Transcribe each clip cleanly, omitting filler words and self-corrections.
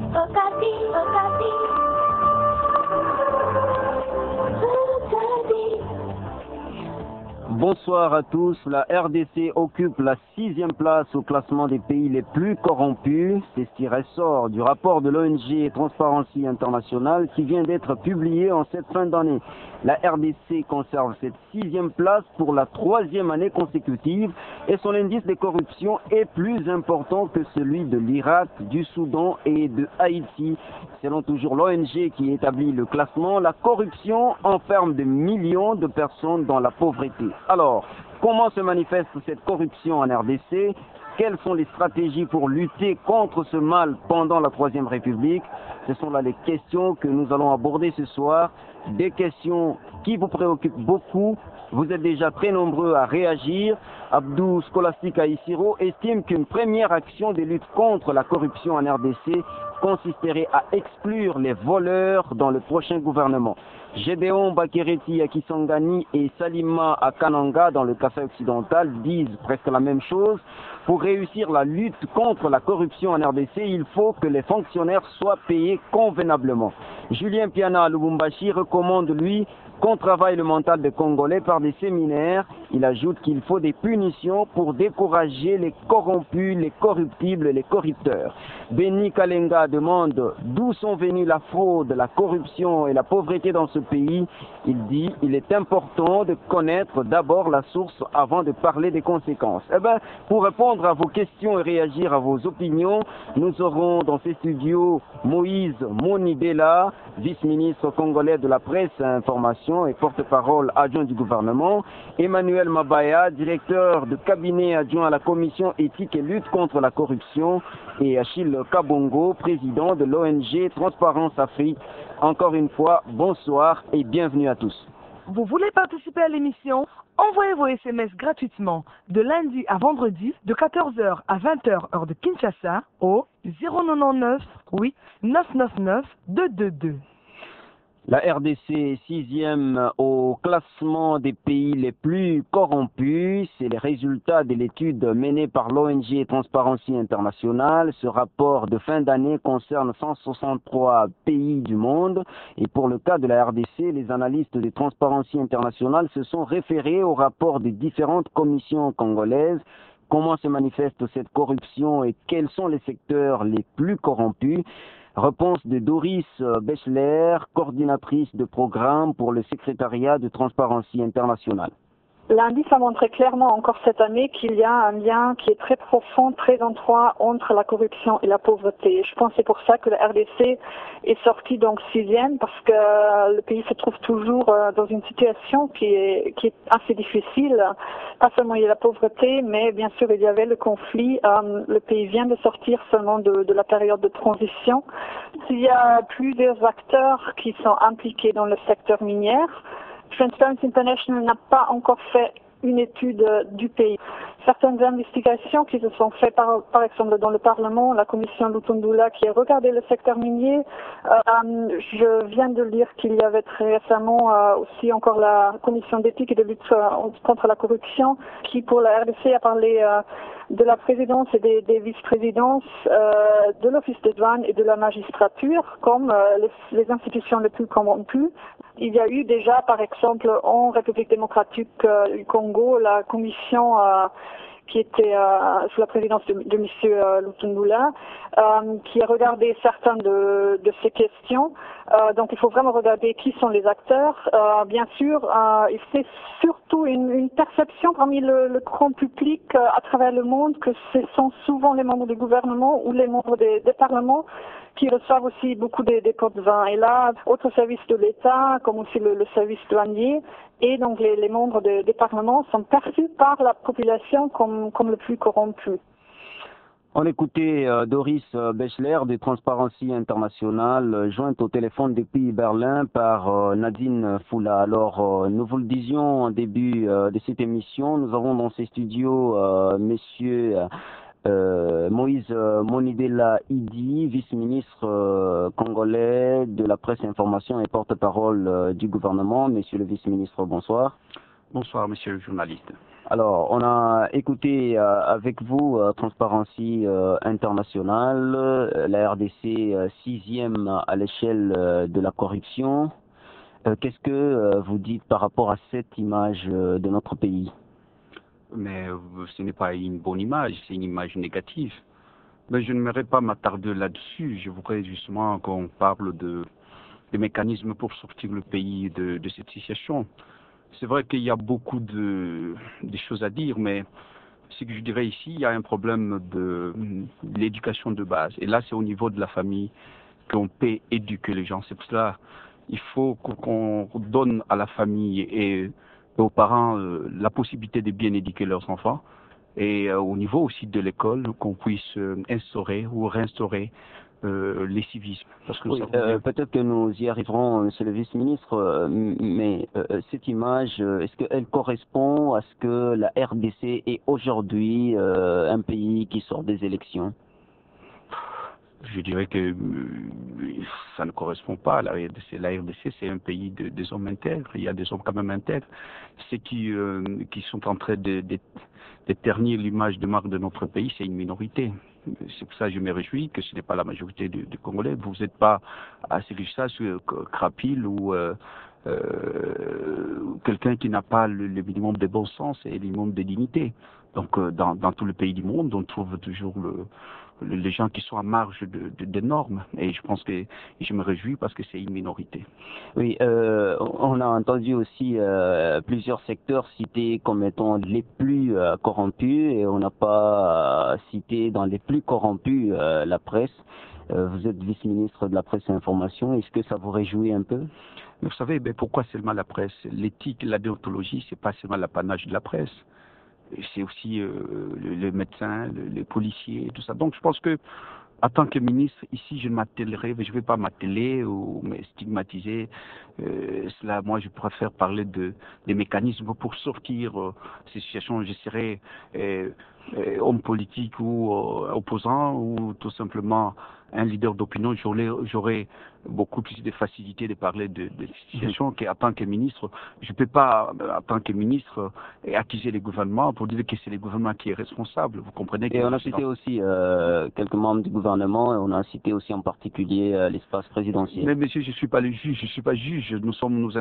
Okapi, Okapi. Bonsoir à tous. La RDC occupe la 6e place au classement des pays les plus corrompus. C'est ce qui ressort du rapport de l'ONG Transparency International qui vient d'être publié en cette fin d'année. La RDC conserve cette 6e place pour la 3e année consécutive et son indice de corruption est plus important que celui de l'Irak, du Soudan et de Haïti. Selon toujours l'ONG qui établit le classement, la corruption enferme des millions de personnes dans la pauvreté. Alors, comment se manifeste cette corruption en RDC? Quelles sont les stratégies pour lutter contre ce mal pendant la 3e République? Ce sont là les questions que nous allons aborder ce soir. Des questions qui vous préoccupent beaucoup. Vous êtes déjà très nombreux à réagir. Abdou Scholastique Aïssiro estime qu'une première action de lutte contre la corruption en RDC consisterait à exclure les voleurs dans le prochain gouvernement. Gédéon Bakireti à Kisangani et Salima à Kananga dans le Kassai occidental disent presque la même chose. Pour réussir la lutte contre la corruption en RDC, il faut que les fonctionnaires soient payés convenablement. Julien Piana à Lubumbashi recommande, lui, qu'on travaille le mental des Congolais par des séminaires. Il ajoute qu'il faut des punitions pour décourager les corrompus, les corruptibles, les corrupteurs. Benny Kalenga demande d'où sont venues la fraude, la corruption et la pauvreté dans ce pays. Il dit il est important de connaître d'abord la source avant de parler des conséquences. Pour répondre à vos questions et réagir à vos opinions, nous aurons dans ces studios Moïse Monidela, vice-ministre congolais de la presse et information et porte-parole adjoint du gouvernement, Emmanuel Mabaya, directeur de cabinet adjoint à la commission éthique et lutte contre la corruption, et Achille Kabongo, président de l'ONG Transparence Afrique. Encore une fois, bonsoir et bienvenue à tous. Vous voulez participer à l'émission? Envoyez vos SMS gratuitement de lundi à vendredi de 14h à 20h heure de Kinshasa au 099 999 222. La RDC est 6e au classement des pays les plus corrompus. C'est les résultats de l'étude menée par l'ONG Transparency International. Ce rapport de fin d'année concerne 163 pays du monde. Et pour le cas de la RDC, les analystes de Transparency International se sont référés au rapport des différentes commissions congolaises. Comment se manifeste cette corruption et quels sont les secteurs les plus corrompus? Réponse de Doris Bechler, coordinatrice de programme pour le secrétariat de Transparency International. L'indice a montré clairement encore cette année qu'il y a un lien qui est très profond, très étroit entre la corruption et la pauvreté. Je pense que c'est pour ça que la RDC est sortie donc 6e, parce que le pays se trouve toujours dans une situation qui est assez difficile. Pas seulement il y a la pauvreté, mais bien sûr il y avait le conflit. Le pays vient de sortir seulement de la période de transition. Il y a plusieurs acteurs qui sont impliqués dans le secteur minier. Transparency International n'a pas encore fait une étude du pays. Certaines investigations qui se sont faites par exemple dans le Parlement, la commission Lutundula qui a regardé le secteur minier. Je viens de lire qu'il y avait très récemment aussi encore la commission d'éthique et de lutte contre la corruption qui pour la RDC a parlé de la présidence et des vice-présidences, de l'office des douanes et de la magistrature comme les institutions les plus corrompues. Il y a eu déjà, par exemple, en République démocratique du Congo, la commission qui était sous la présidence de M. Lutundula, qui a regardé certaines de ces questions. Donc il faut vraiment regarder qui sont les acteurs. Bien sûr, c'est surtout une perception parmi le grand public à travers le monde que ce sont souvent les membres du gouvernement ou les membres des parlements qui reçoivent aussi beaucoup des pots de vin. Et là, autres services de l'État, comme aussi le service douanier, et donc les membres des parlements sont perçus par la population comme le plus corrompu. On écoutait Doris Bechler de Transparency International, jointe au téléphone depuis Berlin par Nadine Foula. Alors, nous vous le disions en début de cette émission, nous avons dans ces studios messieurs Moïse Monidela Idi, vice-ministre congolais de la presse, information et porte-parole du gouvernement. Monsieur le vice-ministre, bonsoir. Bonsoir, monsieur le journaliste. Alors, on a écouté avec vous Transparency International, la RDC sixième à l'échelle de la corruption. Qu'est-ce que vous dites par rapport à cette image de notre pays? Mais ce n'est pas une bonne image, c'est une image négative. Mais je n'aimerais pas m'attarder là-dessus. Je voudrais justement qu'on parle des mécanismes pour sortir le pays de cette situation. C'est vrai qu'il y a beaucoup de choses à dire, mais ce que je dirais ici, il y a un problème de l'éducation de base. Et là, c'est au niveau de la famille qu'on peut éduquer les gens. C'est pour cela il faut qu'on donne à la famille et aux parents la possibilité de bien éduquer leurs enfants. Et au niveau aussi de l'école, qu'on puisse instaurer ou réinstaurer les civismes. Parce que Oui, peut-être que nous y arriverons, monsieur le vice-ministre, mais cette image, est-ce qu'elle correspond à ce que la RDC est aujourd'hui un pays qui sort des élections? Je dirais que ça ne correspond pas à la RDC. La RDC, c'est un pays des hommes intègres. Il y a des hommes quand même intègres. Ceux qui sont en train de ternir l'image de marque de notre pays, c'est une minorité. C'est pour ça que je me réjouis que ce n'est pas la majorité du Congolais. Vous n'êtes pas assez riche ça sur Krapil ou quelqu'un qui n'a pas le minimum de bon sens et le minimum de dignité. Donc dans tout le pays du monde, on trouve toujours les gens qui sont à marge des normes. Et je pense que je me réjouis parce que c'est une minorité. Oui, on a entendu aussi plusieurs secteurs cités comme étant les plus corrompus et on n'a pas cité dans les plus corrompus la presse. Vous êtes vice-ministre de la presse et information. Est-ce que ça vous réjouit un peu? Mais vous savez, pourquoi seulement la presse? L'éthique, la déontologie, c'est pas seulement l'apanage de la presse. C'est aussi les médecins, les policiers, tout ça. Donc je pense que, en tant que ministre, ici, je ne m'attellerai, je ne vais pas m'atteler ou me stigmatiser cela. Moi, je préfère parler des mécanismes pour sortir ces situations. Je serai homme politique ou opposant ou tout simplement un leader d'opinion. J'aurai beaucoup plus de facilité de parler de situation qu'en tant que ministre. Je ne peux pas, en tant que ministre, accuser les gouvernements pour dire que c'est le gouvernement qui est responsable. Vous comprenez? Et on a cité aussi quelques membres du gouvernement et on a cité aussi en particulier l'espace présidentiel. Mais monsieur, je ne suis pas le juge, je ne suis pas juge. Nous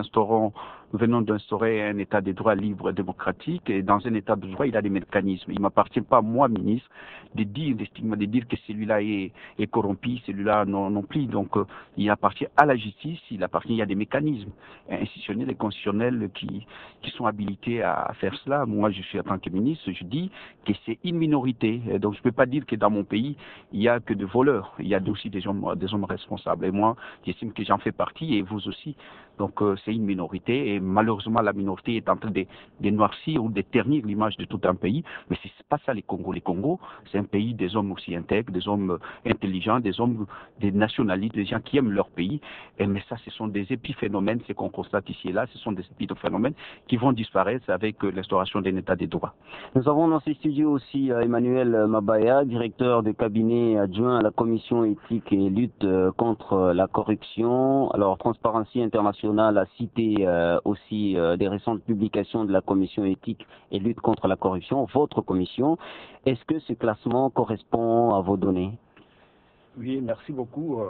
venons d'instaurer un état de droit libre et démocratique et dans un état de droit, il y a des mécanismes. Il ne m'appartient pas, moi, ministre, de dire que celui-là est corrompu, celui-là non plus. Donc, il appartient à la justice, il y a des mécanismes institutionnels et constitutionnels qui sont habilités à faire cela. Moi, je suis en tant que ministre, je dis que c'est une minorité. Donc, je ne peux pas dire que dans mon pays, il n'y a que des voleurs. Il y a aussi des hommes responsables. Et moi, j'estime que j'en fais partie et vous aussi. Donc, c'est une minorité et malheureusement, la minorité est en train de noircir ou de ternir l'image de tout un pays. Mais ce n'est pas ça les Congos. Les Congos, c'est un pays des hommes aussi intègres, des hommes intelligents, des nationalistes, des gens qui aiment leur pays. Mais ça, ce sont des épiphénomènes, ce qu'on constate ici et là, ce sont des épiphénomènes qui vont disparaître avec l'instauration d'un état de droit. Nous avons dans ces studios aussi Emmanuel Mabaya, directeur de cabinet adjoint à la commission éthique et lutte contre la corruption. Alors, Transparency International a cité aussi des récentes publications de la commission éthique et lutte contre la corruption, votre commission. Est-ce que ce classement correspond à vos données? Oui, merci beaucoup.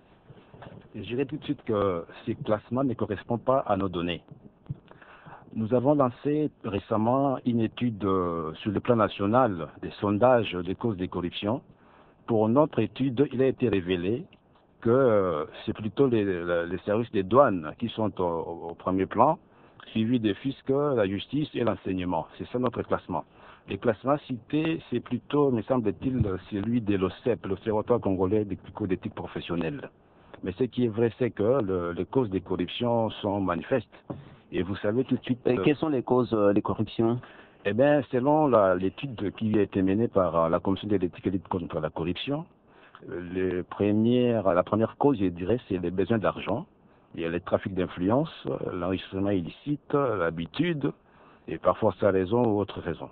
Je dirais tout de suite que ces classements ne correspondent pas à nos données. Nous avons lancé récemment une étude sur le plan national des sondages des causes des corruptions. Pour notre étude, il a été révélé que c'est plutôt les services des douanes qui sont au premier plan, suivis des fiscs, la justice et l'enseignement. C'est ça notre classement. Les classements cités, c'est plutôt, me semble-t-il, celui de l'OCEP, l'Observatoire congolais des codes d'éthique professionnelle. Mais ce qui est vrai, c'est que les causes des corruptions sont manifestes. Et vous savez tout de suite... Et quelles sont les causes des corruptions? Eh bien, selon l'étude qui a été menée par la Commission de l'éthique et lutte contre la corruption, la première cause, je dirais, c'est les besoins d'argent. Il y a le trafic d'influence, l'enrichissement illicite, l'habitude, et parfois sa raison ou autre raison.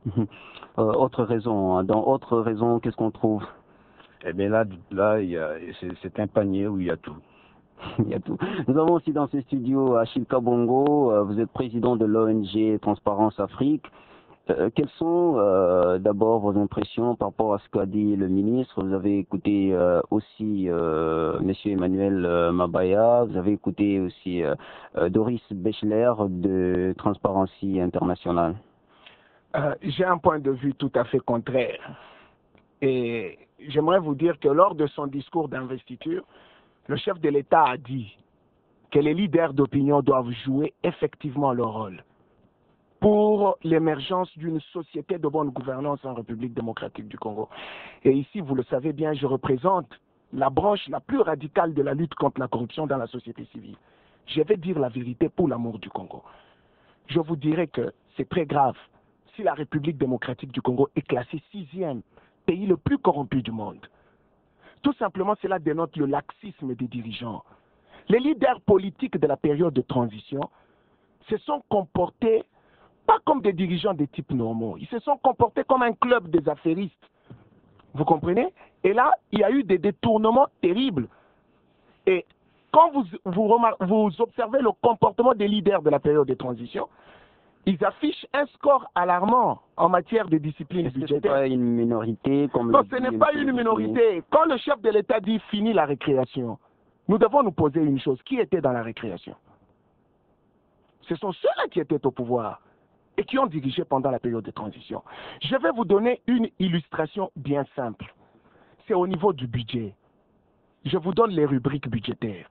Autre raison. Dans autre raison, qu'est-ce qu'on trouve? Eh bien là c'est un panier où il y a tout. Il y a tout. Nous avons aussi dans ce studio Achille Kabongo, vous êtes président de l'ONG Transparence Afrique. Quelles sont d'abord vos impressions par rapport à ce qu'a dit le ministre? Vous avez écouté aussi Monsieur Emmanuel Mabaya, vous avez écouté aussi Doris Bechler de Transparency International. J'ai un point de vue tout à fait contraire. Et j'aimerais vous dire que lors de son discours d'investiture, le chef de l'État a dit que les leaders d'opinion doivent jouer effectivement leur rôle pour l'émergence d'une société de bonne gouvernance en République démocratique du Congo. Et ici, vous le savez bien, je représente la branche la plus radicale de la lutte contre la corruption dans la société civile. Je vais dire la vérité pour l'amour du Congo. Je vous dirais que c'est très grave si la République démocratique du Congo est classée 6e pays le plus corrompu du monde. Tout simplement, cela dénote le laxisme des dirigeants. Les leaders politiques de la période de transition se sont comportés pas comme des dirigeants de type normaux. Ils se sont comportés comme un club des affairistes. Vous comprenez? Et là, il y a eu des détournements terribles. Et quand vous observez le comportement des leaders de la période de transition, ils affichent un score alarmant en matière de discipline budgétaire. Ce n'est pas une minorité comme non, ce n'est pas une minorité. Quand le chef de l'État dit « fini la récréation », nous devons nous poser une chose. Qui était dans la récréation? Ce sont ceux-là qui étaient au pouvoir et qui ont dirigé pendant la période de transition. Je vais vous donner une illustration bien simple. C'est au niveau du budget. Je vous donne les rubriques budgétaires.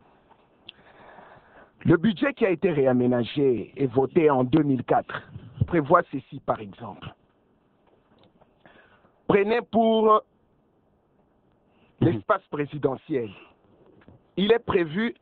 Le budget qui a été réaménagé et voté en 2004 prévoit ceci par exemple. Prenez pour l'espace présidentiel. Il est prévu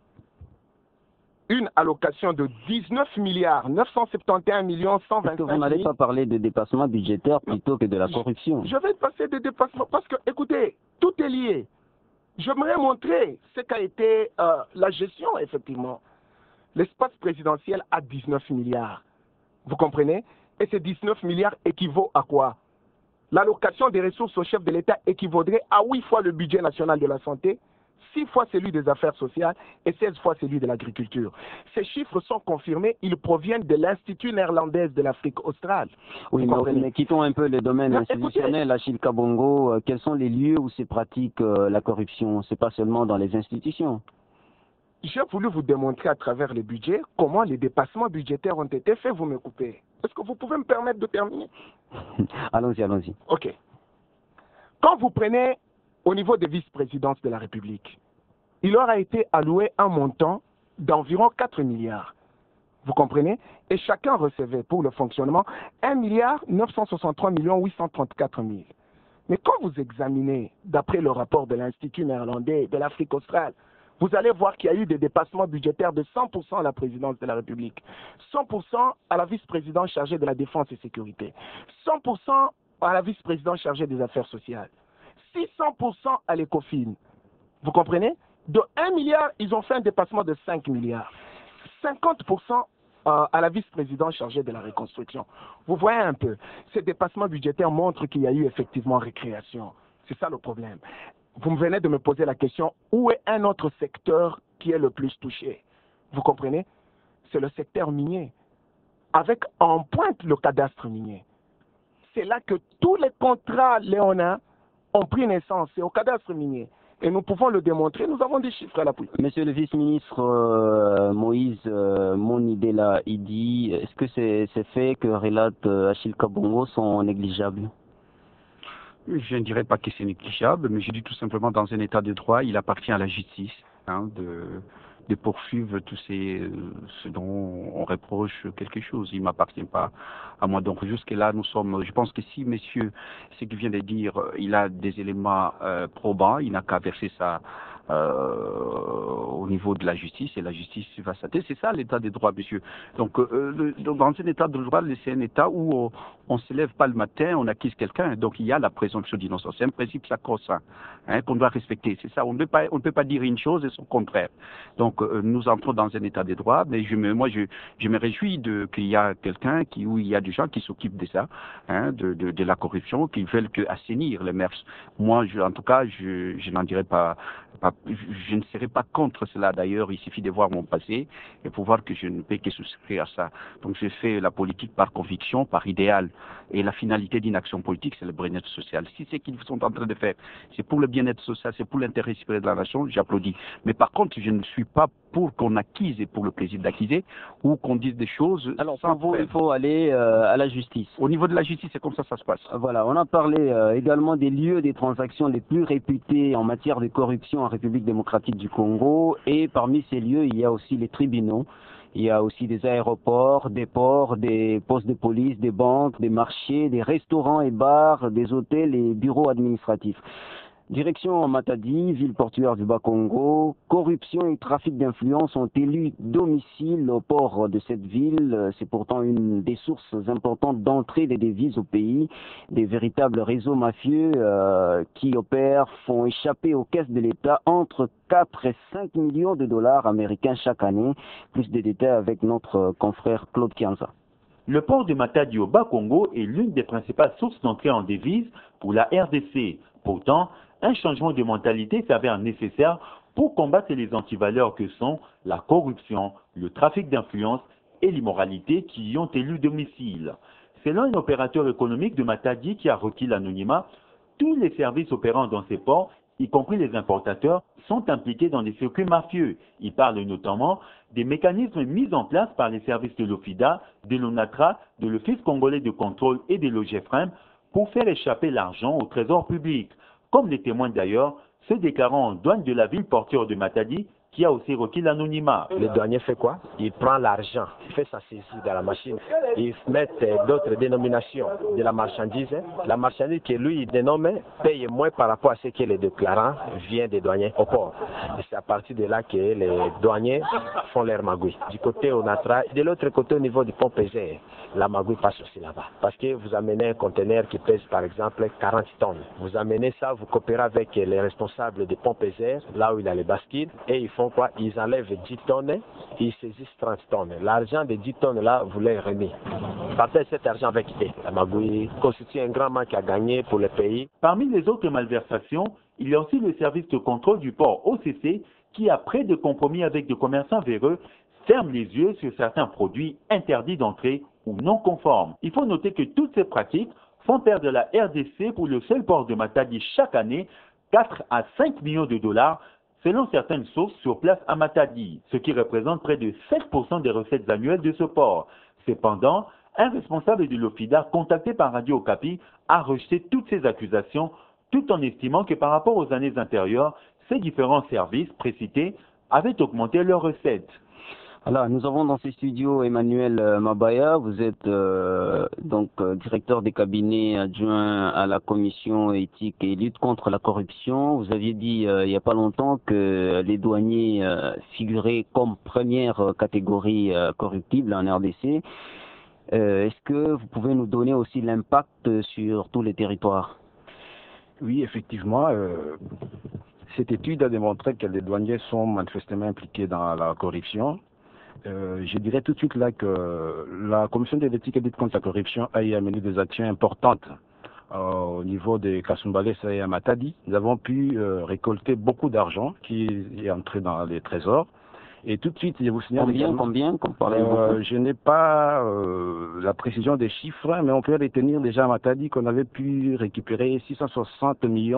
une allocation de 19 milliards 971 millions 125 000. Vous n'allez pas parler de dépassement budgétaire plutôt que de la corruption. Je vais passer de dépassement parce que, écoutez, tout est lié. J'aimerais montrer ce qu'a été la gestion, effectivement. L'espace présidentiel a 19 milliards. Vous comprenez? Et ces 19 milliards équivaut à quoi? L'allocation des ressources au chef de l'État équivaudrait à 8 fois le budget national de la santé, 6 fois celui des affaires sociales et 16 fois celui de l'agriculture. Ces chiffres sont confirmés, ils proviennent de l'Institut néerlandais de l'Afrique australe. Oui, mais quittons un peu le domaine institutionnel, Achille Kabongo. Quels sont les lieux où se pratique la corruption? Ce n'est pas seulement dans les institutions. J'ai voulu vous démontrer à travers le budget comment les dépassements budgétaires ont été faits. Vous me coupez. Est-ce que vous pouvez me permettre de terminer? Allons-y, allons-y. Ok. Quand vous prenez au niveau des vice-présidences de la République, il leur a été alloué un montant d'environ 4 milliards. Vous comprenez? Et chacun recevait pour le fonctionnement 1 milliard 963 millions 834 000. Mais quand vous examinez, d'après le rapport de l'Institut néerlandais de l'Afrique australe, vous allez voir qu'il y a eu des dépassements budgétaires de 100% à la présidence de la République, 100% à la vice-présidence chargée de la défense et sécurité, 100% à la vice-présidence chargée des affaires sociales, 600% à l'ECOFIN. Vous comprenez? De 1 milliard, ils ont fait un dépassement de 5 milliards. 50% à la vice-présidence chargée de la reconstruction. Vous voyez un peu, ces dépassements budgétaires montrent qu'il y a eu effectivement récréation. C'est ça le problème. Vous venez de me poser la question, où est un autre secteur qui est le plus touché? Vous comprenez? C'est le secteur minier, avec en pointe le cadastre minier. C'est là que tous les contrats léonins ont pris naissance, c'est au cadastre minier. Et nous pouvons le démontrer, nous avons des chiffres à l'appui. Monsieur le vice-ministre Moïse Monidela Idi, est-ce que ces faits que relate Achille Kabongo sont négligeables? Je ne dirais pas que c'est négligeable, mais je dis tout simplement dans un état de droit, il appartient à la justice de poursuivre tout ce dont on reproche quelque chose. Il ne m'appartient pas à moi. Donc jusque-là, nous sommes, je pense que si monsieur, ce qu'il vient de dire, il a des éléments probants, il n'a qu'à verser ça au niveau de la justice et la justice va s'attester. C'est ça l'état des droits, monsieur. Donc dans un état de droit, c'est un état où on ne se lève pas le matin, on accuse quelqu'un. Donc il y a la présomption d'innocence. C'est un principe sacro-saint qu'on doit respecter. C'est ça. On ne peut pas dire une chose et son contraire. Donc nous entrons dans un état de droit, mais je me réjouis qu'il y a quelqu'un où il y a des gens qui s'occupent de ça, de la corruption, qui veulent assainir les mœurs. Moi, en tout cas, je n'en dirai pas je ne serai pas contre cela d'ailleurs. Il suffit de voir mon passé et pour voir que je ne peux que souscrire à ça. Donc je fais la politique par conviction, par idéal. Et la finalité d'une action politique, c'est le bien-être social. Si ce qu'ils sont en train de faire, c'est pour le bien-être social, c'est pour l'intérêt supérieur de la nation, j'applaudis. Mais par contre, je ne suis pas pour qu'on acquise et pour le plaisir d'acquiser ou qu'on dise des choses. Alors pour vous, il faut aller à la justice. Au niveau de la justice, c'est comme ça se passe. Voilà, on a parlé également des lieux des transactions les plus réputés en matière de corruption en République démocratique du Congo. Et parmi ces lieux, il y a aussi les tribunaux. Il y a aussi des aéroports, des ports, des postes de police, des banques, des marchés, des restaurants et bars, des hôtels et bureaux administratifs. Direction Matadi, ville portuaire du Bas-Congo, corruption et trafic d'influence ont élu domicile au port de cette ville. C'est pourtant une des sources importantes d'entrée des devises au pays. Des véritables réseaux mafieux qui opèrent font échapper aux caisses de l'État entre 4 et 5 millions de dollars américains chaque année. Plus de détails avec notre confrère Claude Kianza. Le port de Matadi au Bas-Congo est l'une des principales sources d'entrée en devises pour la RDC. Pourtant, un changement de mentalité s'avère nécessaire pour combattre les antivaleurs que sont la corruption, le trafic d'influence et l'immoralité qui y ont élu domicile. Selon un opérateur économique de Matadi qui a requis l'anonymat, tous les services opérant dans ces ports, y compris les importateurs, sont impliqués dans des circuits mafieux. Il parle notamment des mécanismes mis en place par les services de l'OFIDA, de l'ONATRA, de l'Office congolais de contrôle et de l'OGEFREM pour faire échapper l'argent au trésor public. Comme les témoins d'ailleurs, se déclarant en douane de la ville portuaire de Matadi, qui a aussi requis l'anonymat. Le douanier fait quoi? Il prend l'argent, il fait sa saisie dans la machine, il met d'autres dénominations de la marchandise. La marchandise que lui il dénomme paye moins par rapport à ce que les déclarants viennent des douaniers au port. Et c'est à partir de là que les douaniers font leur magouille. Du côté ONATRA, de l'autre côté au niveau du pont Pézé, la magouille passe aussi là-bas. Parce que vous amenez un conteneur qui pèse par exemple 40 tonnes. Vous amenez ça, vous coopérez avec les responsables du pont Pézé, là où il a les bascules, et ils font quoi? Ils enlèvent 10 tonnes et ils saisissent 30 tonnes. L'argent des 10 tonnes là, vous les remis. Partez cet argent avec eux. La magouille constitue un grand manque à gagner pour le pays. Parmi les autres malversations, il y a aussi le service de contrôle du port OCC qui, après de compromis avec des commerçants véreux, ferme les yeux sur certains produits interdits d'entrée ou non conformes. Il faut noter que toutes ces pratiques font perdre la RDC pour le seul port de Matadi chaque année 4 à 5 millions de dollars selon certaines sources sur place à Matadi, ce qui représente près de 7% des recettes annuelles de ce port. Cependant, un responsable de l'OFIDA contacté par Radio Okapi a rejeté toutes ces accusations tout en estimant que par rapport aux années antérieures, ces différents services précités avaient augmenté leurs recettes. Alors, nous avons dans ces studios Emmanuel Mabaya, vous êtes directeur des cabinets adjoints à la commission éthique et lutte contre la corruption. Vous aviez dit il n'y a pas longtemps que les douaniers figuraient comme première catégorie corruptible en RDC. Est-ce que vous pouvez nous donner aussi l'impact sur tous les territoires? Oui, effectivement. Cette étude a démontré que les douaniers sont manifestement impliqués dans la corruption. Je dirais tout de suite là que la commission de l'éthique et de lutte contre la corruption a mené des actions importantes au niveau de Kasumbalesa et Matadi. Nous avons pu récolter beaucoup d'argent qui est entré dans les trésors. Et tout de suite, je vous signale... Combien je n'ai pas la précision des chiffres, mais on peut retenir déjà à Matadi qu'on avait pu récupérer 660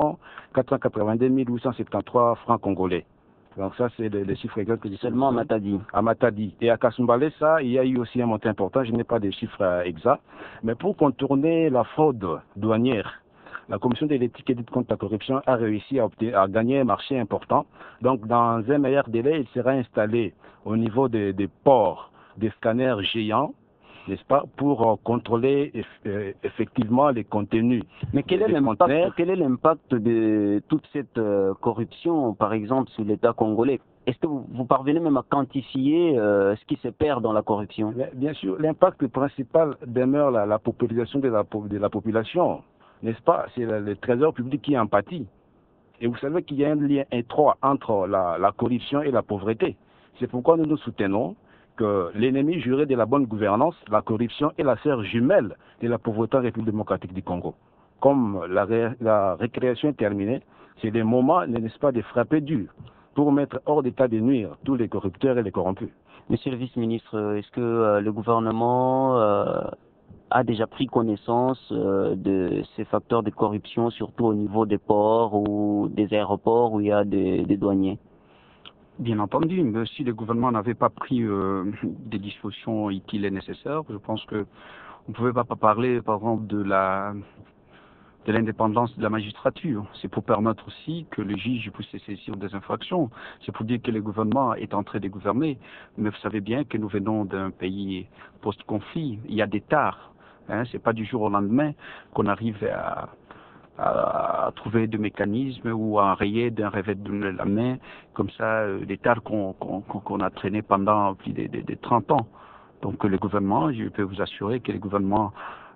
482 873 francs congolais. Donc ça, c'est les chiffres exacts que je sais. Seulement à Matadi. À Matadi. Et à Kasumbalesa, il y a eu aussi un montant important. Je n'ai pas des chiffres exacts. Mais pour contourner la fraude douanière, la commission de l'éthique et de lutte contre la corruption a réussi à gagner un marché important. Donc, dans un meilleur délai, il sera installé au niveau des ports des scanners géants, n'est-ce pas, pour contrôler effectivement les contenus. Mais quel est l'impact de toute cette corruption, par exemple, sur l'État congolais? Est-ce que vous parvenez même à quantifier ce qui se perd dans la corruption? Bien sûr, l'impact principal demeure la population de la population, n'est-ce pas? C'est le trésor public qui en pâtit. Et vous savez qu'il y a un lien étroit entre la corruption et la pauvreté. C'est pourquoi nous nous soutenons que l'ennemi juré de la bonne gouvernance, la corruption, est la sœur jumelle de la pauvreté en République démocratique du Congo. Comme la récréation est terminée, C'est le moment, n'est-ce pas, de frapper dur pour mettre hors d'état de nuire tous les corrupteurs et les corrompus. Monsieur le vice-ministre, est-ce que le gouvernement a déjà pris connaissance de ces facteurs de corruption, surtout au niveau des ports ou des aéroports où il y a des douaniers? Bien entendu, mais si le gouvernement n'avait pas pris des dispositions utiles et nécessaires, je pense que on ne pouvait pas parler, par exemple, de l'indépendance de la magistrature. C'est pour permettre aussi que le juge puisse se saisir des infractions. C'est pour dire que le gouvernement est en train de gouverner. Mais vous savez bien que nous venons d'un pays post-conflit. Il y a des tares. C'est pas du jour au lendemain qu'on arrive à trouver des mécanismes ou à enrayer d'un revers de la main, comme ça, des tares qu'on a traînées pendant plus de 30 ans. Donc le gouvernement, je peux vous assurer que le gouvernement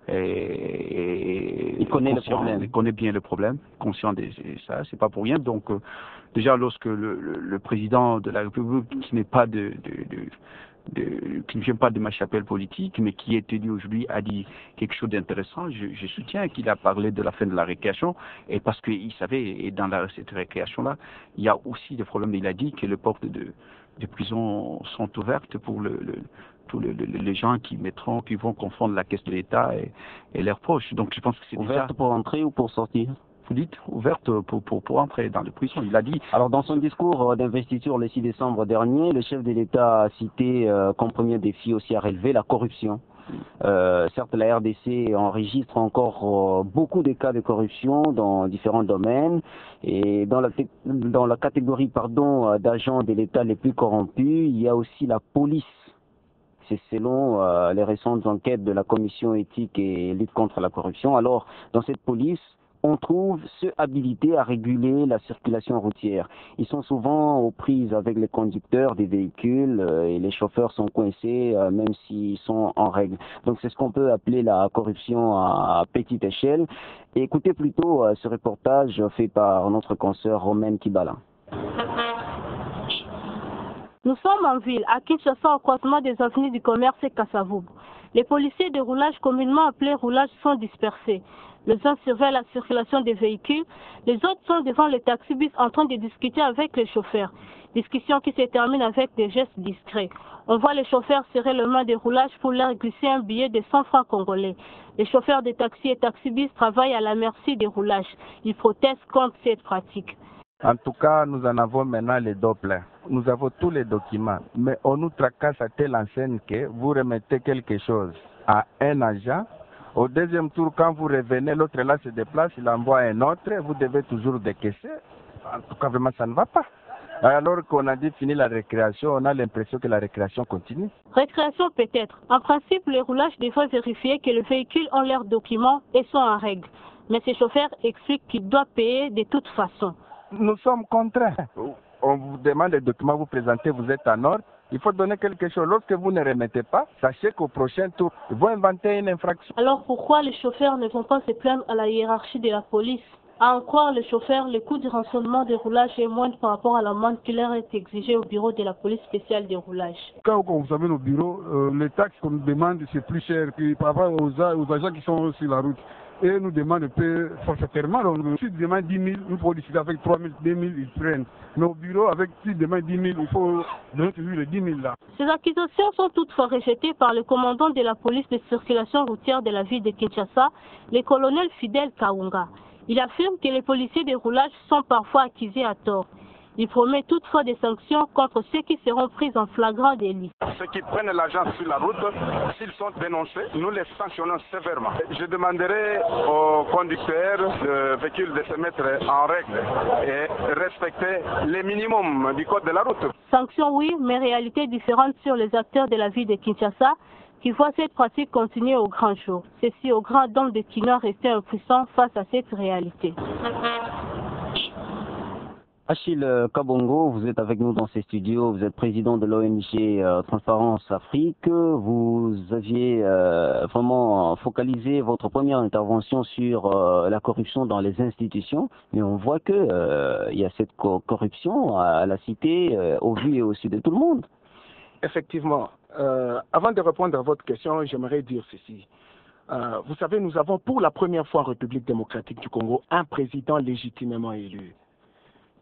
il connaît le problème. Il connaît bien le problème, conscient de ça, c'est pas pour rien. Donc déjà lorsque le président de la République, qui n'est pas qui ne vient pas de ma chapelle politique, mais qui est élu aujourd'hui, a dit quelque chose d'intéressant, je soutiens qu'il a parlé de la fin de la récréation, et parce qu'il savait, et dans cette récréation-là, il y a aussi des problèmes. Il a dit que les portes de prison sont ouvertes pour tous les gens qui vont confondre la caisse de l'État et leurs proches. Donc je pense que c'est ouverte pour entrer ou pour sortir? Vous dites ouverte pour entrer dans les prisons. Il a dit. Alors dans son discours d'investiture le 6 décembre dernier, le chef de l'État a cité comme premier défi aussi à relever la corruption. Certes, la RDC enregistre encore beaucoup de cas de corruption dans différents domaines, et dans la catégorie d'agents de l'État les plus corrompus, il y a aussi la police. C'est selon les récentes enquêtes de la commission éthique et lutte contre la corruption. Alors, dans cette police, on trouve ceux habilités à réguler la circulation routière. Ils sont souvent aux prises avec les conducteurs des véhicules et les chauffeurs sont coincés même s'ils sont en règle. Donc c'est ce qu'on peut appeler la corruption à petite échelle. Et écoutez plutôt ce reportage fait par notre consoeur Romaine Kibala. Nous sommes en ville, à Kinshasa, au croisement des avenues du commerce et Kassavoub. Les policiers de roulage, communément appelés roulage, sont dispersés. Les uns surveillent la circulation des véhicules, les autres sont devant le taxi-bus en train de discuter avec les chauffeurs. Discussion qui se termine avec des gestes discrets. On voit les chauffeurs serrer le main des roulages pour leur glisser un billet de 100 francs congolais. Les chauffeurs de taxi et taxi-bus travaillent à la merci des roulages. Ils protestent contre cette pratique. En tout cas, nous en avons maintenant les Doppler. Nous avons tous les documents, mais on nous tracasse à telle enseigne que vous remettez quelque chose à un agent. Au deuxième tour, quand vous revenez, l'autre là se déplace, il envoie un autre, vous devez toujours décaisser. En tout cas, vraiment, ça ne va pas. Alors qu'on a dit fini la récréation, on a l'impression que la récréation continue. Récréation peut-être. En principe, les roulages devraient vérifier que les véhicules ont leurs documents et sont en règle. Mais ces chauffeurs expliquent qu'ils doivent payer de toute façon. Nous sommes contraints. On vous demande les documents, vous présentez, vous êtes en ordre. Il faut donner quelque chose. Lorsque vous ne remettez pas, sachez qu'au prochain tour, ils vont inventer une infraction. Alors pourquoi les chauffeurs ne vont pas se plaindre à la hiérarchie de la police? À en croire les chauffeurs, le coût du rançonnement des roulages est moindre par rapport à l'amende qui leur est exigée au bureau de la police spéciale des roulages. Quand vous savez, au bureau, les taxes qu'on nous demande, c'est plus cher que par rapport aux agents qui sont sur la route. Et nous demandent de payer forfaitairement. Donc, si ils demandent 10 000, nous pouvons décider avec 3 000, 2 000, ils prennent. Mais au bureau, avec s'ils demandent 10 000, il faut donner toujours les 10 000 là. Ces accusations sont toutefois rejetées par le commandant de la police de circulation routière de la ville de Kinshasa, le colonel Fidel Kaunga. Il affirme que les policiers de roulage sont parfois accusés à tort. Il promet toutefois des sanctions contre ceux qui seront pris en flagrant délit. Ceux qui prennent l'argent sur la route, s'ils sont dénoncés, nous les sanctionnons sévèrement. Je demanderai aux conducteurs de véhicules de se mettre en règle et respecter les minimums du code de la route. Sanctions oui, mais réalité différente sur les acteurs de la ville de Kinshasa qui voient cette pratique continuer au grand jour. Ceci au grand nombre de Kinois restés impuissants face à cette réalité. Achille Kabongo, vous êtes avec nous dans ces studios, vous êtes président de l'ONG Transparence Afrique. Vous aviez vraiment focalisé votre première intervention sur la corruption dans les institutions, mais on voit que il y a cette corruption à la cité, au vu et au su de tout le monde. Effectivement. Avant de répondre à votre question, j'aimerais dire ceci. Vous savez, nous avons pour la première fois en République démocratique du Congo un président légitimement élu.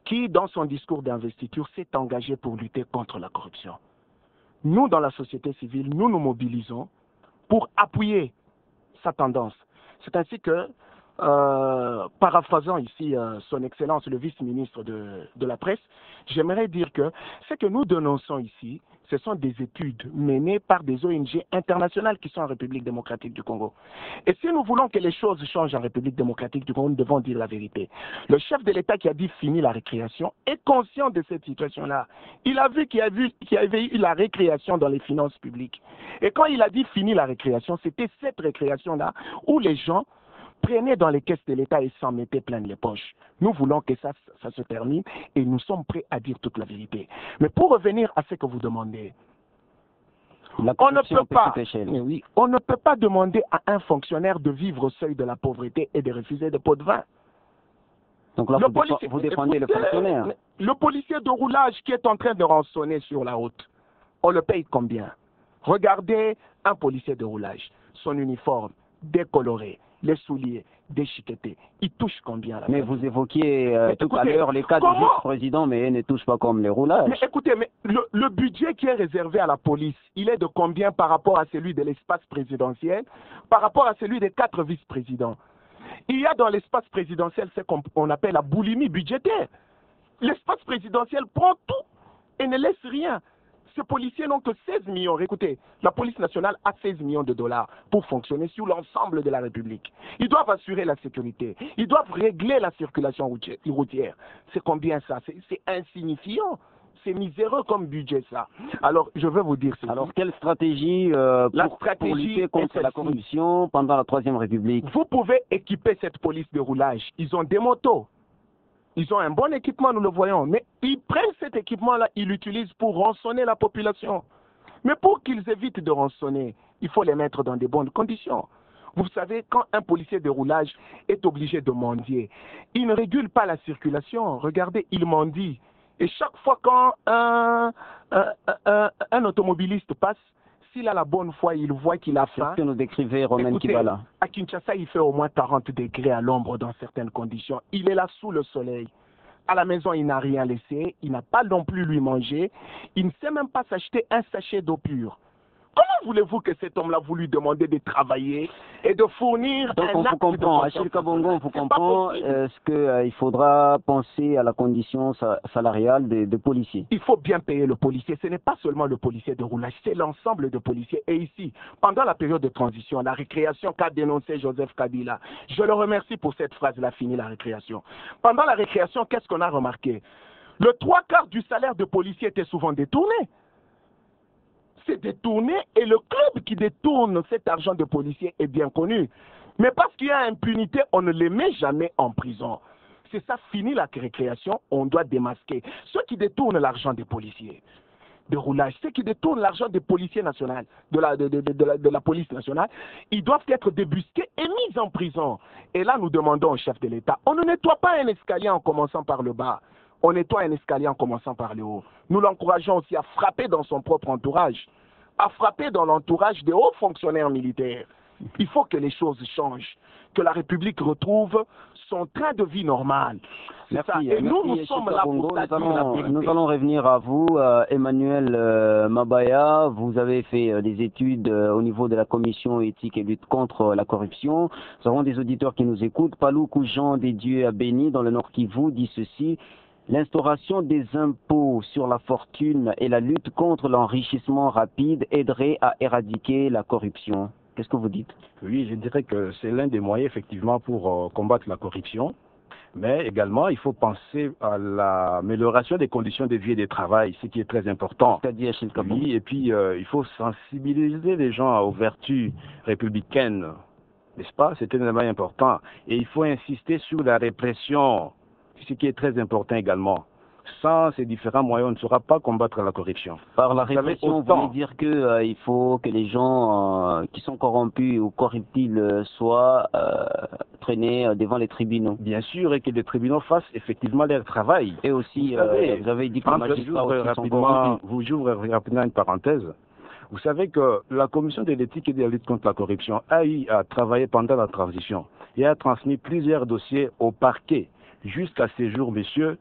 qui, dans son discours d'investiture, s'est engagé pour lutter contre la corruption. Nous, dans la société civile, nous nous mobilisons pour appuyer sa tendance. C'est ainsi que, paraphrasant ici son Excellence le vice-ministre de la Presse, j'aimerais dire que ce que nous dénonçons ici, ce sont des études menées par des ONG internationales qui sont en République démocratique du Congo. Et si nous voulons que les choses changent en République démocratique du Congo, nous devons dire la vérité. Le chef de l'État qui a dit fini la récréation est conscient de cette situation-là. Il a vu qu'il y avait eu la récréation dans les finances publiques. Et quand il a dit fini la récréation, c'était cette récréation-là où les gens prenaient dans les caisses de l'État et s'en mettaient plein les poches. Nous voulons que ça se termine et nous sommes prêts à dire toute la vérité. Mais pour revenir à ce que vous demandez, on ne peut pas demander à un fonctionnaire de vivre au seuil de la pauvreté et de refuser des pots de vin. Donc là, vous défendez le fonctionnaire. Le policier de roulage qui est en train de rançonner sur la route, on le paye combien? Regardez un policier de roulage, son uniforme décoloré, les souliers déchiquetés. Il touche combien là? Mais vous évoquiez tout à l'heure les cas du vice-président, mais ils ne touchent pas comme les roulages. Mais écoutez, mais le budget qui est réservé à la police, il est de combien par rapport à celui de l'espace présidentiel, par rapport à celui des 4 vice-présidents? Il y a dans l'espace présidentiel ce qu'on appelle la boulimie budgétaire. L'espace présidentiel prend tout et ne laisse rien. Ces policiers n'ont que 16 millions. Écoutez, la police nationale a 16 millions de dollars pour fonctionner sur l'ensemble de la République. Ils doivent assurer la sécurité. Ils doivent régler la circulation routière. C'est combien ça? C'est insignifiant. C'est miséreux comme budget ça. Alors, je vais vous dire ceci. Alors, quelle stratégie pour lutter contre la corruption pendant la 3e République? Vous pouvez équiper cette police de roulage. Ils ont des motos. Ils ont un bon équipement, nous le voyons, mais ils prennent cet équipement-là, ils l'utilisent pour rançonner la population. Mais pour qu'ils évitent de rançonner, il faut les mettre dans de bonnes conditions. Vous savez, quand un policier de roulage est obligé de mendier, il ne régule pas la circulation. Regardez, il mendie. Et chaque fois quand un automobiliste passe, s'il a la bonne foi, il voit qu'il a faim. C'est ce que nous décrivait Romain Kibala. À Kinshasa, il fait au moins 40 degrés à l'ombre dans certaines conditions. Il est là sous le soleil. À la maison, il n'a rien laissé. Il n'a pas non plus lui manger. Il ne sait même pas s'acheter un sachet d'eau pure. Comment voulez-vous que cet homme-là vous lui demandez de travailler et de fournir donc un acte de comprend, Achille Kabongo, on vous comprend qu'il faudra penser à la condition salariale des policiers. Il faut bien payer le policier. Ce n'est pas seulement le policier de roulage, c'est l'ensemble des policiers. Et ici, pendant la période de transition, la récréation qu'a dénoncé Joseph Kabila, je le remercie pour cette phrase-là, fini la récréation. Pendant la récréation, qu'est-ce qu'on a remarqué? Le 3/4 du salaire de policier était souvent détourné. C'est détourné et le club qui détourne cet argent de policiers est bien connu. Mais parce qu'il y a impunité, on ne les met jamais en prison. C'est ça, fini la récréation, on doit démasquer. Ceux qui détournent l'argent des policiers de roulage, ceux qui détournent l'argent des policiers nationaux, de la police nationale, ils doivent être débusqués et mis en prison. Et là, nous demandons au chef de l'État, on ne nettoie pas un escalier en commençant par le bas. On nettoie un escalier en commençant par le haut. Nous l'encourageons aussi à frapper dans son propre entourage, à frapper dans l'entourage des hauts fonctionnaires militaires. Il faut que les choses changent, que la République retrouve son train de vie normal. Merci. Et nous sommes là pour nous allons revenir à vous. Emmanuel Mabaya, vous avez fait des études au niveau de la commission éthique et lutte contre la corruption. Nous avons des auditeurs qui nous écoutent. Palou Koujan des Dieux à Béni, dans le Nord Kivu, dit ceci. L'instauration des impôts sur la fortune et la lutte contre l'enrichissement rapide aiderait à éradiquer la corruption. Qu'est-ce que vous dites? Oui, je dirais que c'est l'un des moyens effectivement pour combattre la corruption. Mais également, il faut penser à l'amélioration des conditions de vie et de travail, ce qui est très important. C'est-à-dire, oui, et puis il faut sensibiliser les gens aux vertus républicaines, n'est-ce pas? C'est un élément important. Et il faut insister sur la répression, ce qui est très important également. Sans ces différents moyens, on ne saura pas combattre la corruption. Par la répression, vous voulez dire qu'il faut que les gens qui sont corrompus ou corruptibles soient traînés devant les tribunaux. Bien sûr, et que les tribunaux fassent effectivement leur travail. Et aussi, vous avez dit que les magistrats aussi sont corrompus. J'ouvre rapidement une parenthèse. Vous savez que la commission de l'éthique et de la lutte contre la corruption a eu à travailler pendant la transition et a transmis plusieurs dossiers au parquet. Jusqu'à ces jours, messieurs,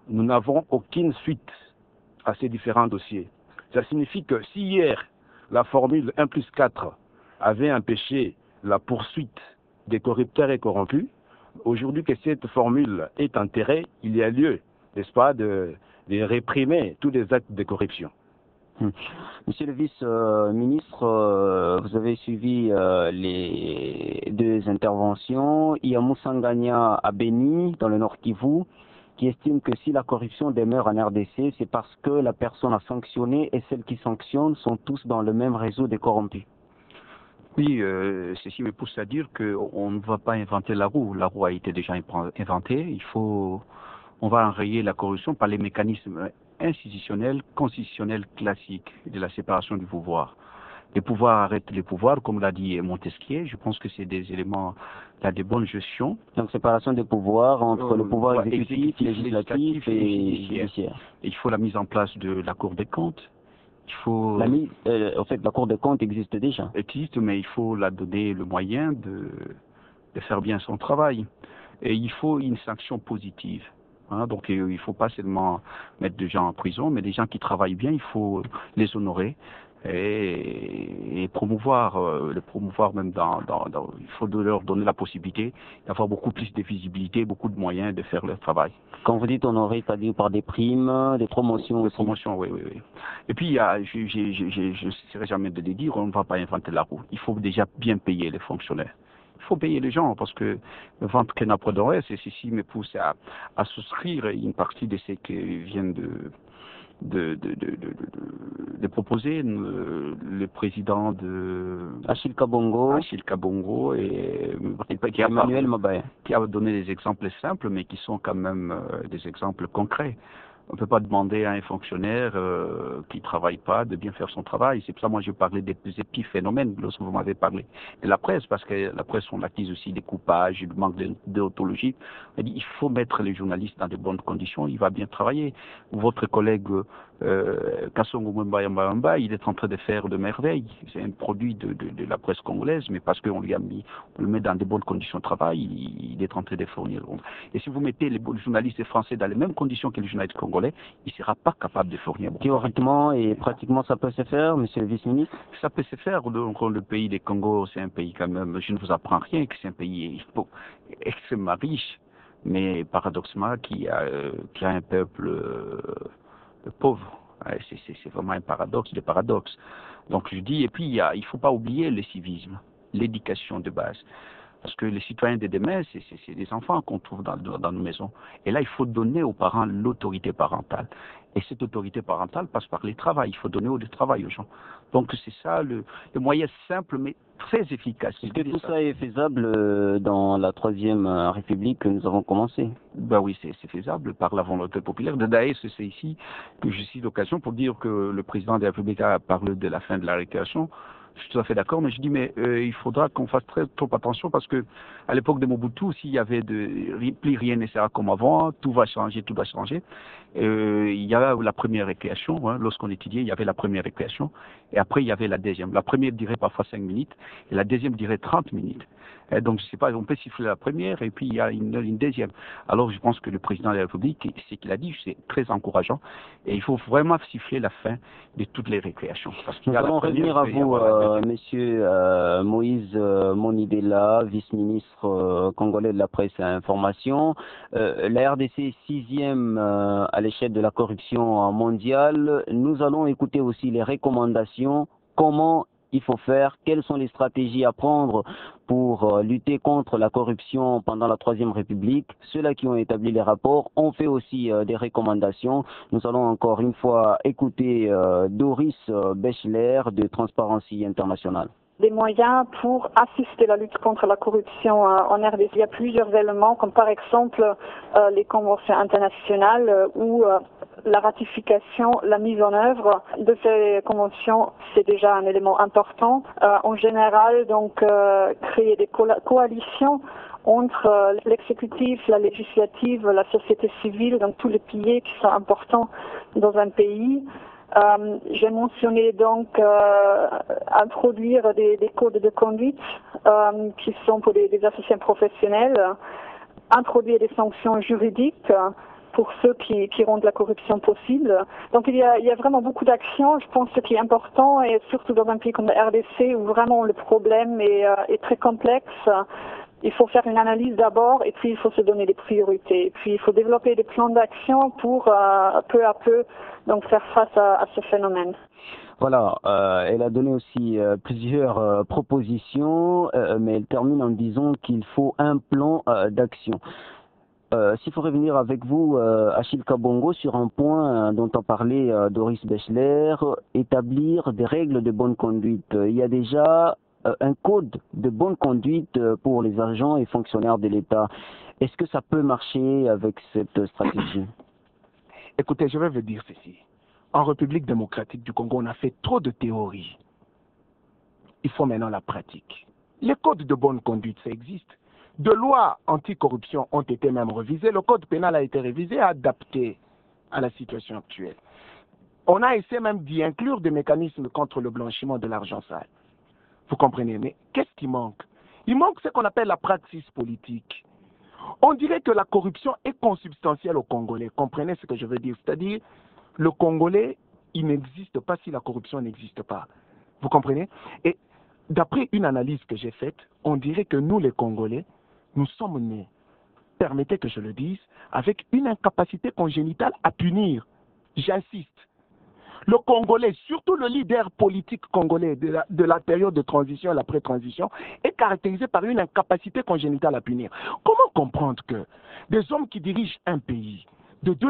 nous n'avons aucune suite à ces différents dossiers. Ça signifie que si hier, la formule 1+4 avait empêché la poursuite des corrupteurs et corrompus, aujourd'hui que cette formule est enterrée, il y a lieu, n'est-ce pas, de réprimer tous les actes de corruption. Monsieur le vice-ministre, vous avez suivi les deux interventions. Il y a Moussa Ngania à Beni, dans le Nord Kivu, qui estime que si la corruption demeure en RDC, c'est parce que la personne à sanctionner et celle qui sanctionne sont tous dans le même réseau des corrompus. Oui, ceci me pousse à dire qu'on ne va pas inventer la roue. La roue a été déjà inventée. On va enrayer la corruption par les mécanismes institutionnels, constitutionnels classiques de la séparation du pouvoir. Les pouvoirs arrêtent les pouvoirs, comme l'a dit Montesquieu. Je pense que c'est des éléments de bonne gestion. Donc séparation des pouvoirs entre le pouvoir exécutif, législatif et judiciaire. Il faut la mise en place de la Cour des comptes. Il faut... en fait, la Cour des comptes existe déjà. Existe, mais il faut la donner le moyen de faire bien son travail. Et il faut une sanction positive. Donc il ne faut pas seulement mettre des gens en prison, mais des gens qui travaillent bien, il faut les honorer et promouvoir, les promouvoir même il faut leur donner la possibilité d'avoir beaucoup plus de visibilité, beaucoup de moyens de faire leur travail. Quand vous dites honorer, c'est-à-dire par des primes, des promotions aussi. Des promotions, oui. Et puis, je ne cesserai jamais de le dire, on ne va pas inventer la roue. Il faut déjà bien payer les fonctionnaires. Il faut payer les gens parce que le ventre qui n'a pas d'oreille, c'est ceci me pousse à souscrire une partie de ce que viennent de proposer le président de Achille Kabongo et Emmanuel Mabaya, qui a donné des exemples simples mais qui sont quand même des exemples concrets. On ne peut pas demander à un fonctionnaire qui ne travaille pas de bien faire son travail. C'est pour ça que moi je parlais des épiphénomènes lorsque vous m'avez parlé de la presse, parce que la presse on accuse aussi des coupages, du manque de déontologie. Il faut mettre les journalistes dans de bonnes conditions, il va bien travailler. Votre collègue Kassongo Mbamba, il est en train de faire de merveilles. C'est un produit de la presse congolaise, mais parce qu'on le met dans de bonnes conditions de travail, il est en train de fournir. Et si vous mettez les journalistes français dans les mêmes conditions que les journalistes congolais, il ne sera pas capable de fournir. Théoriquement et pratiquement, ça peut se faire, monsieur le vice-ministre? Ça peut se faire. Donc, le pays des Congo, c'est un pays quand même, je ne vous apprends rien, que c'est un pays extrêmement riche, mais paradoxalement qui a un peuple pauvre. C'est vraiment un paradoxe de paradoxes. Donc je dis, et puis il ne faut pas oublier le civisme, l'éducation de base. Parce que les citoyens de demain, c'est des enfants qu'on trouve dans nos maisons. Et là, il faut donner aux parents l'autorité parentale. Et cette autorité parentale passe par le travail. Il faut donner du travail aux gens. Donc c'est ça le moyen simple mais très efficace. Est-ce que tout ça est faisable dans la Troisième République que nous avons commencé? Ben oui, c'est faisable par la volonté populaire. D'ailleurs, c'est ici que je cite l'occasion pour dire que le président de la République a parlé de la fin de la récréation. Je suis tout à fait d'accord, mais je dis, il faudra qu'on fasse trop attention parce que à l'époque de Mobutu, s'il y avait plus rien ne sera comme avant, tout va changer. Il y a la première récréation, lorsqu'on étudiait, il y avait la première récréation, et après il y avait la deuxième. La première durait parfois 5 minutes, et la deuxième durait 30 minutes. Et donc, je sais pas, on peut siffler la première, et puis il y a une deuxième. Alors, je pense que le président de la République, ce qu'il a dit, c'est très encourageant, et il faut vraiment siffler la fin de toutes les récréations. Nous allons revenir à vous, monsieur Moïse Monidela, vice-ministre congolais de la presse et information. La RDC est 6e à l'échelle de la corruption mondiale. Nous allons écouter aussi les recommandations, comment il faut faire, quelles sont les stratégies à prendre pour lutter contre la corruption pendant la Troisième République. Ceux-là qui ont établi les rapports ont fait aussi des recommandations. Nous allons encore une fois écouter Doris Bechler de Transparency International. Des moyens pour assister la lutte contre la corruption en RDC. Il y a plusieurs éléments, comme par exemple les conventions internationales ou la ratification, la mise en œuvre de ces conventions, c'est déjà un élément important. En général, donc, créer des coalitions entre l'exécutif, la législative, la société civile, donc tous les piliers qui sont importants dans un pays. J'ai mentionné donc introduire des codes de conduite qui sont pour des associations professionnelles, introduire des sanctions juridiques pour ceux qui rendent la corruption possible. Donc il y a vraiment beaucoup d'actions. Je pense que ce qui est important, et surtout dans un pays comme la RDC où vraiment le problème est très complexe, il faut faire une analyse d'abord et puis il faut se donner des priorités. Puis il faut développer des plans d'action pour peu à peu donc faire face à ce phénomène. Voilà, elle a donné aussi plusieurs propositions, mais elle termine en disant qu'il faut un plan d'action. S'il faut revenir avec vous, Achille Kabongo, sur un point dont a parlé Doris Bechler, établir des règles de bonne conduite. Il y a déjà un code de bonne conduite pour les agents et fonctionnaires de l'État. Est-ce que ça peut marcher avec cette stratégie? Écoutez, je vais vous dire ceci. En République démocratique du Congo, on a fait trop de théories. Il faut maintenant la pratique. Les codes de bonne conduite, ça existe. De lois anticorruption ont été même révisées. Le code pénal a été révisé, adapté à la situation actuelle. On a essayé même d'y inclure des mécanismes contre le blanchiment de l'argent sale. Vous comprenez? Mais qu'est-ce qui manque? Il manque ce qu'on appelle la praxis politique. On dirait que la corruption est consubstantielle aux Congolais. Comprenez ce que je veux dire? C'est-à-dire, le Congolais, il n'existe pas si la corruption n'existe pas. Vous comprenez? Et d'après une analyse que j'ai faite, on dirait que nous, les Congolais, nous sommes nés, permettez que je le dise, avec une incapacité congénitale à punir. J'insiste. Le Congolais, surtout le leader politique congolais de la période de transition et l'après-transition, est caractérisé par une incapacité congénitale à punir. Comment comprendre que des hommes qui dirigent un pays de 2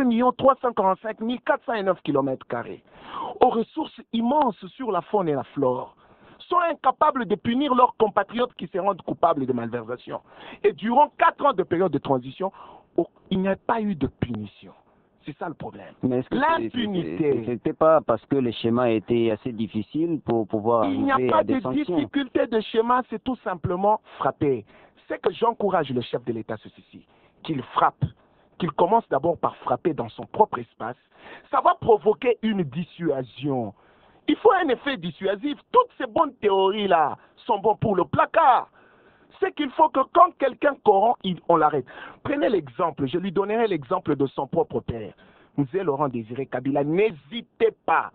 345 409 km², aux ressources immenses sur la faune et la flore, sont incapables de punir leurs compatriotes qui se rendent coupables de malversation. Et durant 4 ans de période de transition, il n'y a pas eu de punition. C'est ça le problème. L'impunité. C'était pas parce que les schémas étaient assez difficiles pour pouvoir arriver à des sanctions. Il n'y a pas de difficulté de schéma, c'est tout simplement frapper. C'est que j'encourage le chef de l'État ceci, qu'il frappe, qu'il commence d'abord par frapper dans son propre espace. Ça va provoquer une dissuasion. Il faut un effet dissuasif. Toutes ces bonnes théories-là sont bonnes pour le placard. C'est qu'il faut que quand quelqu'un corrompt, on l'arrête. Prenez l'exemple, je lui donnerai l'exemple de son propre père. Mzee Laurent Désiré Kabila, n'hésitez pas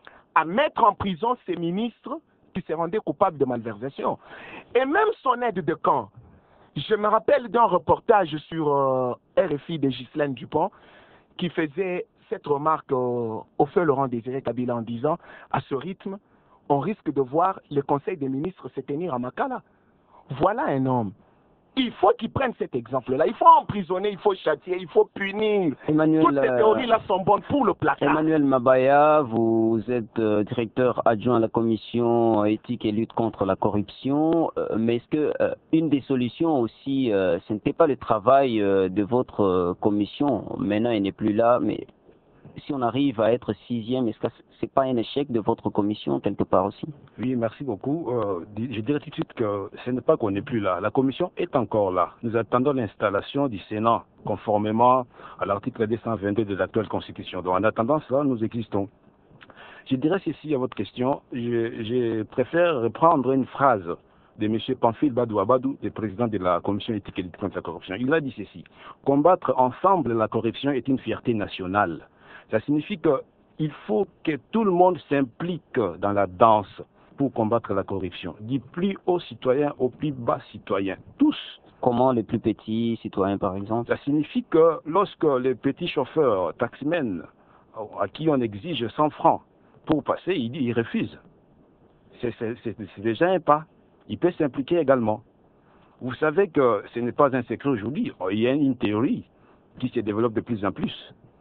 à mettre en prison ces ministres qui se rendaient coupables de malversation. Et même son aide de camp. Je me rappelle d'un reportage sur RFI de Ghislaine Dupont qui faisait cette remarque au feu Laurent Désiré Kabila en disant, à ce rythme, on risque de voir le Conseil des ministres se tenir à Makala. Voilà un homme. Il faut qu'il prenne cet exemple-là. Il faut emprisonner, il faut châtier, il faut punir. Toutes ces théories-là sont bonnes pour le placard. Emmanuel Mabaya, vous êtes directeur adjoint à la commission éthique et lutte contre la corruption. Mais est-ce que une des solutions aussi, ce n'était pas le travail de votre commission? Maintenant, elle n'est plus là, mais si on arrive à être 6e, est-ce que ce n'est pas un échec de votre commission quelque part aussi? Oui, merci beaucoup. Je dirais tout de suite que ce n'est pas qu'on n'est plus là. La commission est encore là. Nous attendons l'installation du Sénat, conformément à l'article 222 de l'actuelle Constitution. Donc en attendant cela, nous existons. Je dirais ceci à votre question. Je préfère reprendre une phrase de M. Pamphile Badou Abadou, le président de la commission éthique et lutte contre la corruption. Il a dit ceci: combattre ensemble la corruption est une fierté nationale. Ça signifie qu'il faut que tout le monde s'implique dans la danse pour combattre la corruption, du plus haut citoyen au plus bas citoyen, tous. Comment les plus petits citoyens, par exemple? Ça signifie que lorsque les petits chauffeurs, taximens, à qui on exige 100 francs pour passer, il refuse. C'est déjà un pas. Il peut s'impliquer également. Vous savez que ce n'est pas un secret aujourd'hui. Il y a une théorie qui se développe de plus en plus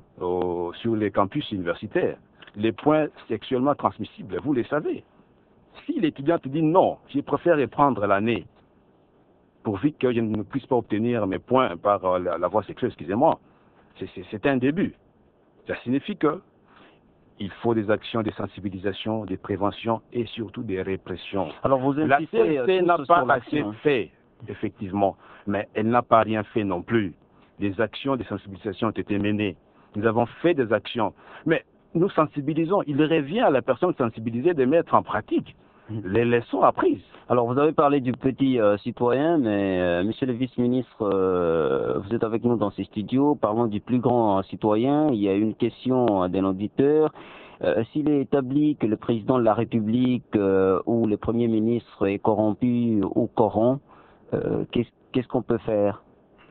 sur les campus universitaires. Les points sexuellement transmissibles, vous les savez. Si l'étudiant te dit non, je préfère prendre l'année pourvu que je ne puisse pas obtenir mes points par la voie sexuelle, excusez-moi, c'est un début. Ça signifie que il faut des actions de sensibilisation, de prévention et surtout des répressions. Alors vous la CNC n'a pas assez fait, effectivement, mais elle n'a pas rien fait non plus. Des actions de sensibilisation ont été menées. Nous avons fait des actions, mais nous sensibilisons. Il revient à la personne sensibilisée de mettre en pratique. les leçons apprises. Alors, vous avez parlé du petit citoyen, mais monsieur le vice-ministre, vous êtes avec nous dans ces studios. Parlons du plus grand citoyen. Il y a une question d'un auditeur. S'il est établi que le président de la République ou le Premier ministre est corrompu ou corrompt, qu'est-ce qu'on peut faire?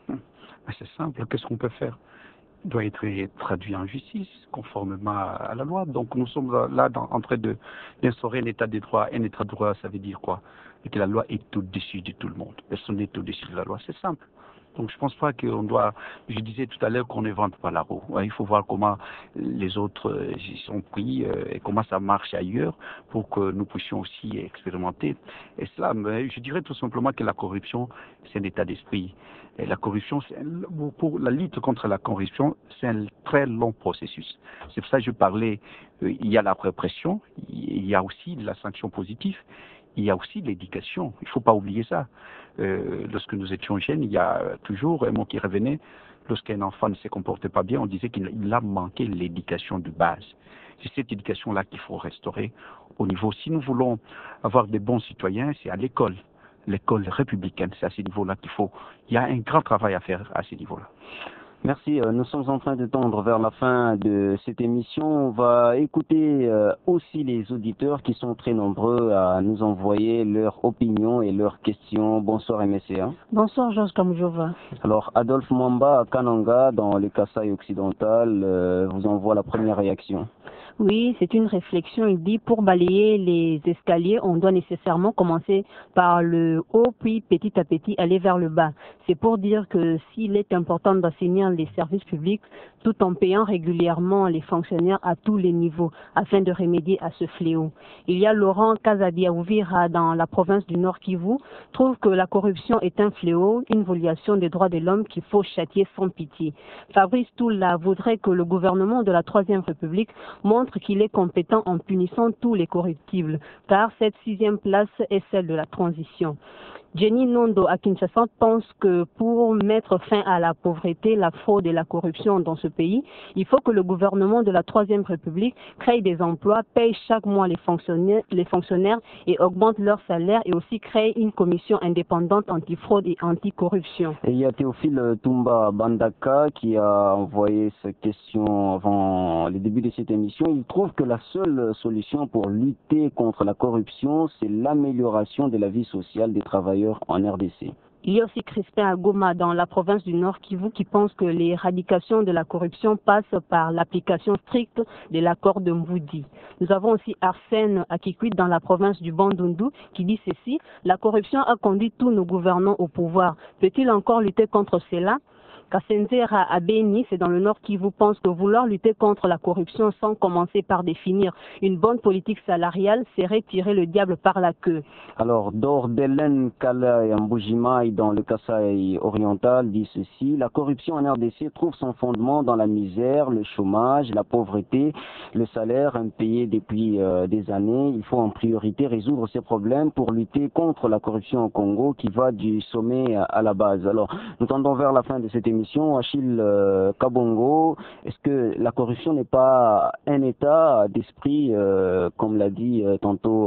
C'est simple, qu'est-ce qu'on peut faire? Il doit être traduit en justice, conformément à la loi. Donc nous sommes là en train d'instaurer un état de droit. Un état de droit, ça veut dire quoi? Et que la loi est au-dessus de tout le monde. Personne n'est au-dessus de la loi, c'est simple. Donc je pense pas qu'on doit, je disais tout à l'heure qu'on n'invente pas la roue. Il faut voir comment les autres y sont pris et comment ça marche ailleurs pour que nous puissions aussi expérimenter. Et cela, je dirais tout simplement que la corruption, c'est un état d'esprit. Et la corruption, pour la lutte contre la corruption, c'est un très long processus. C'est pour ça que je parlais, il y a la répression, il y a aussi la sanction positive, il y a aussi l'éducation. Il ne faut pas oublier ça. Lorsque nous étions jeunes, il y a toujours un mot qui revenait. Lorsqu'un enfant ne se comportait pas bien, on disait qu'il a manqué l'éducation de base. C'est cette éducation-là qu'il faut restaurer au niveau. Si nous voulons avoir des bons citoyens, c'est à l'école. L'école républicaine, c'est à ce niveau-là qu'il faut. Il y a un grand travail à faire à ce niveau-là. Merci. Nous sommes en train de tendre vers la fin de cette émission. On va écouter aussi les auditeurs qui sont très nombreux à nous envoyer leurs opinions et leurs questions. Bonsoir MSCA. Bonsoir Georges Kamujova. Alors Adolphe Mwamba à Kananga dans le Kasaï occidental vous envoie la première réaction. Oui, c'est une réflexion. Il dit pour balayer les escaliers, on doit nécessairement commencer par le haut, puis petit à petit aller vers le bas. C'est pour dire que s'il est important d'assainir les services publics tout en payant régulièrement les fonctionnaires à tous les niveaux afin de remédier à ce fléau. Il y a Laurent Kazadiaouvira dans la province du Nord Kivu, trouve que la corruption est un fléau, une violation des droits de l'homme qu'il faut châtier sans pitié. Fabrice Toula voudrait que le gouvernement de la Troisième République montre qu'il est compétent en punissant tous les corruptibles, car cette 6e place est celle de la transition. Jenny Nondo à Kinshasa pense que pour mettre fin à la pauvreté, la fraude et la corruption dans ce pays, il faut que le gouvernement de la Troisième République crée des emplois, paye chaque mois les fonctionnaires et augmente leur salaire et aussi crée une commission indépendante anti-fraude et anti-corruption. Et il y a Théophile Toumba Bandaka qui a envoyé cette question avant le début de cette émission. Il trouve que la seule solution pour lutter contre la corruption, c'est l'amélioration de la vie sociale des travailleurs en RDC. Il y a aussi Crispin Agoma dans la province du Nord Kivu qui pense que l'éradication de la corruption passe par l'application stricte de l'accord de Mvoudi. Nous avons aussi Arsène Akikwit dans la province du Bandundu qui dit ceci: la corruption a conduit tous nos gouvernants au pouvoir. Peut-il encore lutter contre cela? Kassenzera à Beni, c'est dans le Nord Kivu, pense que vouloir lutter contre la corruption sans commencer par définir une bonne politique salariale serait tirer le diable par la queue. Alors, Dordelen Kala et Mbujimai dans le Kasaï oriental dit ceci: la corruption en RDC trouve son fondement dans la misère, le chômage, la pauvreté, le salaire impayé depuis des années. Il faut en priorité résoudre ces problèmes pour lutter contre la corruption au Congo qui va du sommet à la base. Alors, nous tendons vers la fin de cette émission. Achille Kabongo, est-ce que la corruption n'est pas un état d'esprit, comme l'a dit tantôt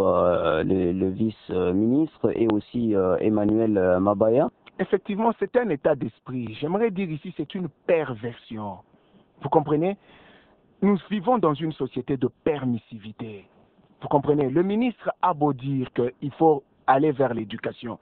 le vice-ministre et aussi Emmanuel Mabaya? Effectivement, c'est un état d'esprit. J'aimerais dire ici, c'est une perversion. Vous comprenez? Nous vivons dans une société de permissivité. Vous comprenez? Le ministre a beau dire qu'il faut aller vers l'éducation.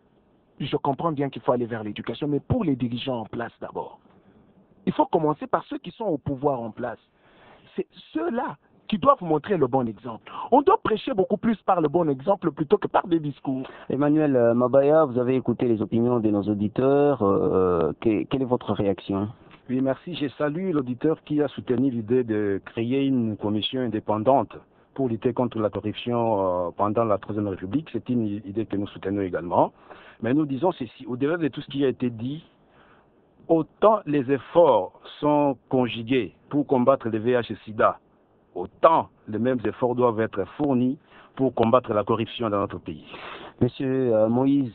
Je comprends bien qu'il faut aller vers l'éducation, mais pour les dirigeants en place d'abord. Il faut commencer par ceux qui sont au pouvoir en place. C'est ceux-là qui doivent montrer le bon exemple. On doit prêcher beaucoup plus par le bon exemple plutôt que par des discours. Emmanuel Mabaya, vous avez écouté les opinions de nos auditeurs. Quelle est votre réaction? Oui, merci. Je salue l'auditeur qui a soutenu l'idée de créer une commission indépendante pour lutter contre la corruption pendant la Troisième République. C'est une idée que nous soutenons également. Mais nous disons ceci, au-delà de tout ce qui a été dit, autant les efforts sont conjugués pour combattre le VIH et SIDA, autant les mêmes efforts doivent être fournis pour combattre la corruption dans notre pays. Monsieur Moïse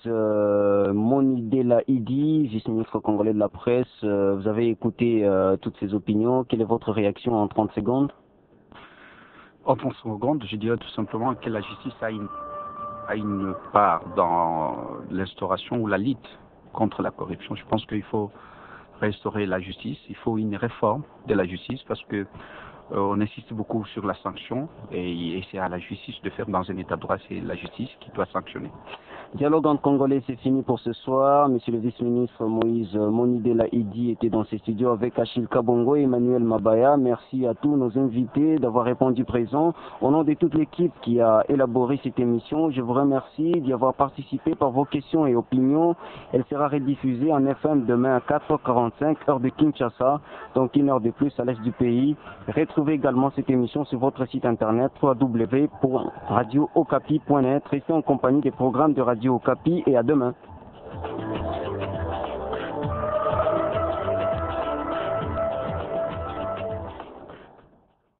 Monidela Idi, vice-ministre congolais de la presse, vous avez écouté toutes ces opinions. Quelle est votre réaction en 30 secondes? En 30 secondes, je dirais tout simplement que la justice a une a une part dans l'instauration ou la lutte contre la corruption. Je pense qu'il faut restaurer la justice, il faut une réforme de la justice parce que on insiste beaucoup sur la sanction et c'est à la justice de faire dans un état de droit, c'est la justice qui doit sanctionner. Dialogue entre Congolais, c'est fini pour ce soir. Monsieur le vice-ministre Moïse Monidela Idi était dans ces studios avec Achille Kabongo et Emmanuel Mabaya. Merci à tous nos invités d'avoir répondu présent. Au nom de toute l'équipe qui a élaboré cette émission, je vous remercie d'y avoir participé par vos questions et opinions. Elle sera rediffusée en FM demain à 4h45, heure de Kinshasa, donc une heure de plus à l'est du pays. Retrouvez également cette émission sur votre site internet www.radiookapi.net. Restez en compagnie des programmes de Radio Okapi et à demain.